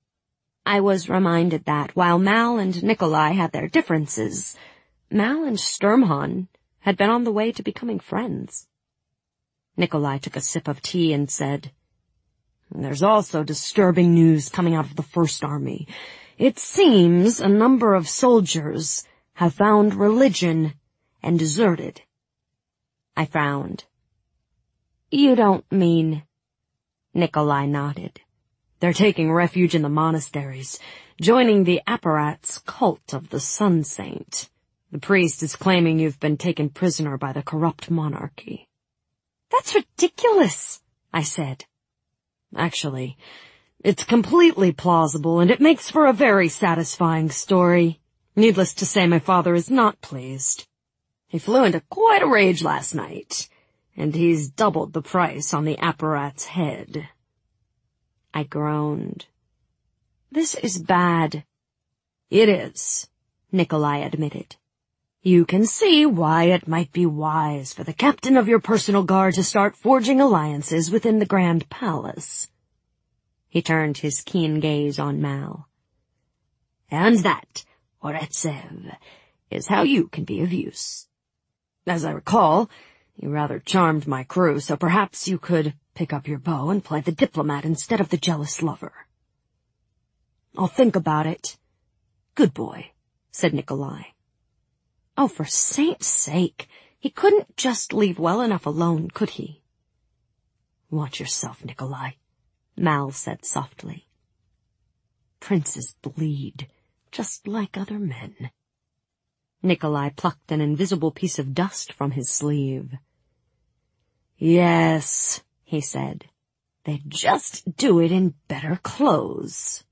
I was reminded that, while Mal and Nikolai had their differences, Mal and Sturmhond had been on the way to becoming friends. Nikolai took a sip of tea and said, There's also disturbing news coming out of the First Army. It seems a number of soldiers have found religion and deserted. I frowned. You don't mean... Nikolai nodded. They're taking refuge in the monasteries, joining the Apparat's cult of the Sun Saint. The priest is claiming you've been taken prisoner by the corrupt monarchy. That's ridiculous, I said. Actually, it's completely plausible, and it makes for a very satisfying story. Needless to say, my father is not pleased. He flew into quite a rage last night, and he's doubled the price on the Apparat's head. I groaned. This is bad. It is, Nikolai admitted. You can see why it might be wise for the captain of your personal guard to start forging alliances within the Grand Palace. He turned his keen gaze on Mal. And that, Oretsev, is how you can be of use. As I recall, you rather charmed my crew, so perhaps you could pick up your bow and play the diplomat instead of the jealous lover. I'll think about it. Good boy, said Nikolai. Oh, for Saint's sake, he couldn't just leave well enough alone, could he? Watch yourself, Nikolai, Mal said softly. Princes bleed, just like other men. Nikolai plucked an invisible piece of dust from his sleeve. Yes, he said. They just do it in better clothes.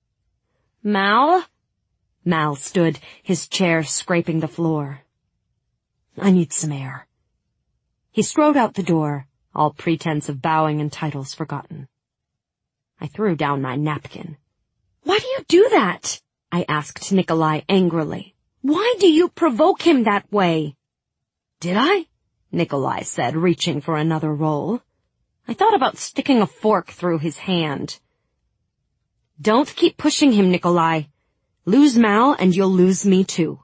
Mal? Mal stood, his chair scraping the floor. I need some air. He strode out the door, all pretense of bowing and titles forgotten. I threw down my napkin. Why do you do that? I asked Nikolai angrily. Why do you provoke him that way? Did I? Nikolai said, reaching for another roll. I thought about sticking a fork through his hand. Don't keep pushing him, Nikolai. Lose Mal and you'll lose me too.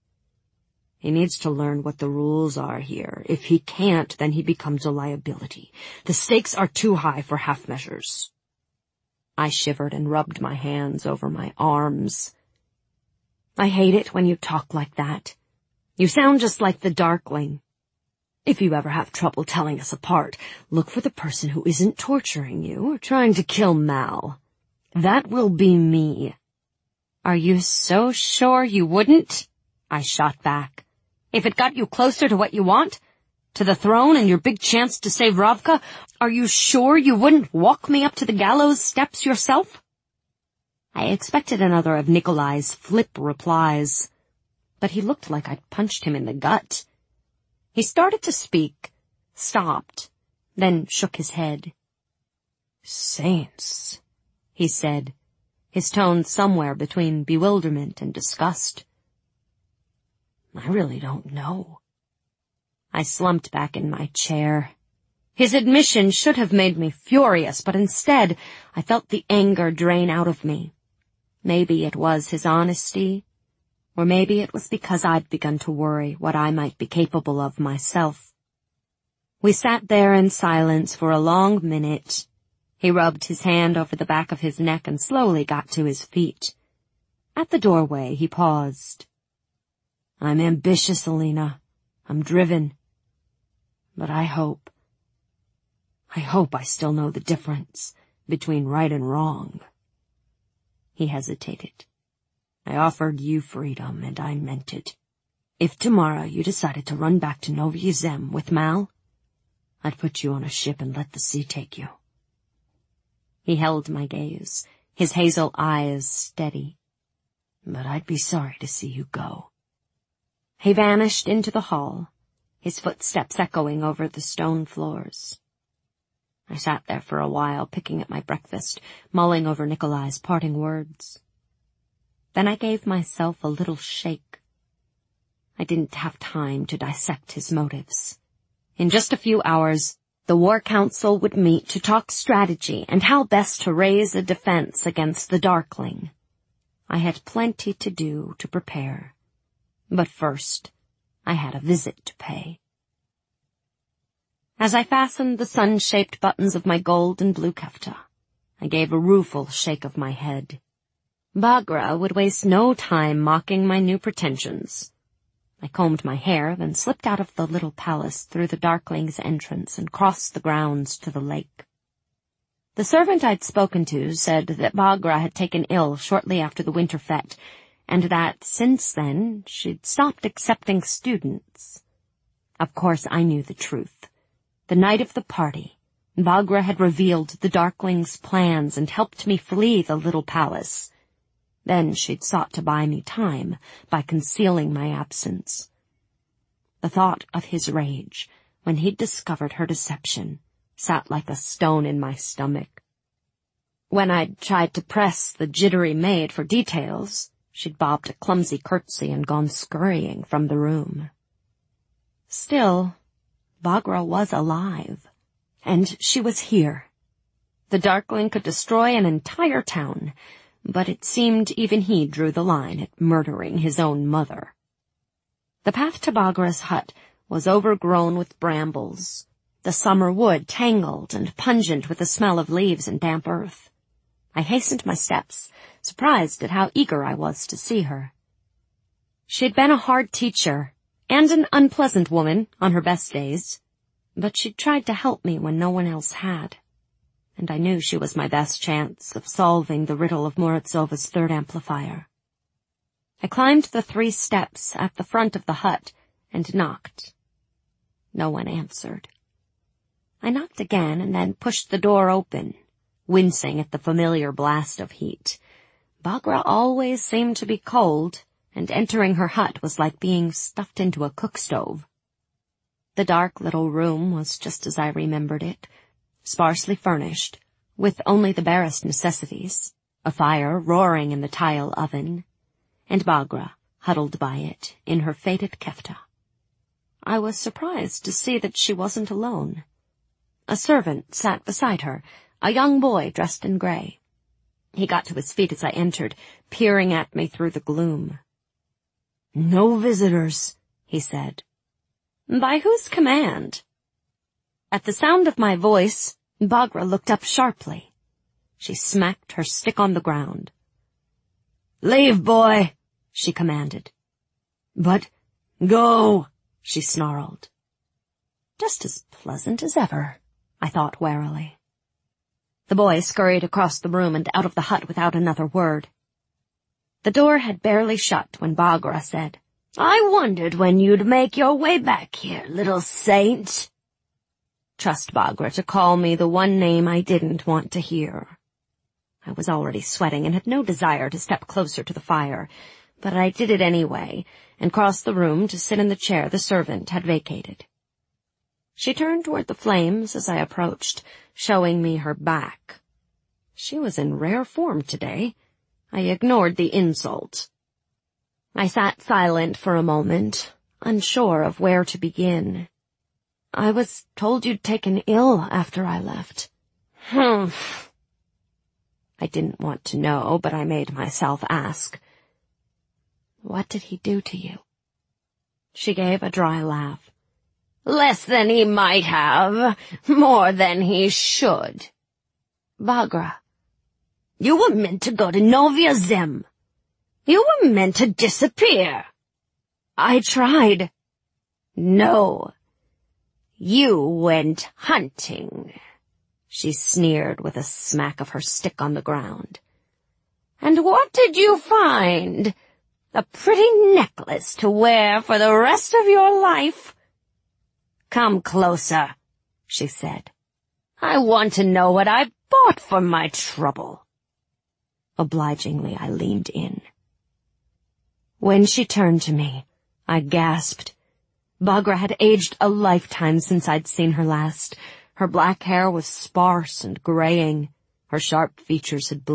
He needs to learn what the rules are here. If he can't, then he becomes a liability. The stakes are too high for half measures. I shivered and rubbed my hands over my arms. I hate it when you talk like that. You sound just like the Darkling. If you ever have trouble telling us apart, look for the person who isn't torturing you or trying to kill Mal. That will be me. Are you so sure you wouldn't? I shot back. If it got you closer to what you want, to the throne and your big chance to save Ravka, are you sure you wouldn't walk me up to the gallows steps yourself? I expected another of Nikolai's flip replies, but he looked like I'd punched him in the gut. He started to speak, stopped, then shook his head. Saints, he said, his tone somewhere between bewilderment and disgust. I really don't know. I slumped back in my chair. His admission should have made me furious, but instead I felt the anger drain out of me. Maybe it was his honesty, or maybe it was because I'd begun to worry what I might be capable of myself. We sat there in silence for a long minute. He rubbed his hand over the back of his neck and slowly got to his feet. At the doorway, he paused. I'm ambitious, Alina. I'm driven. But I hope, I hope I still know the difference between right and wrong. He hesitated. I offered you freedom, and I meant it. If tomorrow you decided to run back to Novyi Zem with Mal, I'd put you on a ship and let the sea take you. He held my gaze, his hazel eyes steady. "But I'd be sorry to see you go." He vanished into the hall, his footsteps echoing over the stone floors. I sat there for a while, picking at my breakfast, mulling over Nikolai's parting words. Then I gave myself a little shake. I didn't have time to dissect his motives. In just a few hours, the War Council would meet to talk strategy and how best to raise a defense against the Darkling. I had plenty to do to prepare. But first, I had a visit to pay. As I fastened the sun-shaped buttons of my gold and blue kefta, I gave a rueful shake of my head. Baghra would waste no time mocking my new pretensions. I combed my hair, then slipped out of the little palace through the Darkling's entrance and crossed the grounds to the lake. The servant I'd spoken to said that Baghra had taken ill shortly after the winter fete, and that, since then, she'd stopped accepting students. Of course, I knew the truth. The night of the party, Baghra had revealed the Darkling's plans and helped me flee the little palace. Then she'd sought to buy me time by concealing my absence. The thought of his rage, when he'd discovered her deception, sat like a stone in my stomach. When I'd tried to press the jittery maid for details, she'd bobbed a clumsy curtsy and gone scurrying from the room. Still, Baghra was alive, and she was here. The Darkling could destroy an entire town, but it seemed even he drew the line at murdering his own mother. The path to Baghra's hut was overgrown with brambles, the summer wood tangled and pungent with the smell of leaves and damp earth. I hastened my steps, surprised at how eager I was to see her. She'd been a hard teacher, and an unpleasant woman on her best days, but she'd tried to help me when no one else had, and I knew she was my best chance of solving the riddle of Morozova's third amplifier. I climbed the three steps at the front of the hut and knocked. No one answered. I knocked again and then pushed the door open, wincing at the familiar blast of heat. Baghra always seemed to be cold, and entering her hut was like being stuffed into a cook stove. The dark little room was just as I remembered it, sparsely furnished, with only the barest necessities, a fire roaring in the tile oven, and Baghra huddled by it in her faded kefta. I was surprised to see that she wasn't alone. A servant sat beside her, a young boy dressed in gray. He got to his feet as I entered, peering at me through the gloom. "No visitors," he said. "By whose command?" At the sound of my voice, Baghra looked up sharply. She smacked her stick on the ground. "Leave, boy," she commanded. "But go," she snarled. Just as pleasant as ever, I thought warily. The boy scurried across the room and out of the hut without another word. The door had barely shut when Baghra said, "I wondered when you'd make your way back here, little saint." Trust Baghra to call me the one name I didn't want to hear. I was already sweating and had no desire to step closer to the fire, but I did it anyway and crossed the room to sit in the chair the servant had vacated. She turned toward the flames as I approached, showing me her back. She was in rare form today. I ignored the insult. I sat silent for a moment, unsure of where to begin. "I was told you'd taken ill after I left." "Humph." I didn't want to know, but I made myself ask. "What did he do to you?" She gave a dry laugh. "Less than he might have, more than he should." "Baghra, you were meant to go to Novaya Zem. You were meant to disappear." "I tried." "No. You went hunting," she sneered with a smack of her stick on the ground. "And what did you find? A pretty necklace to wear for the rest of your life?" "Come closer," she said. "I want to know what I've bought for my trouble." Obligingly, I leaned in. When she turned to me, I gasped. Baghra had aged a lifetime since I'd seen her last. Her black hair was sparse and graying. Her sharp features had blurred.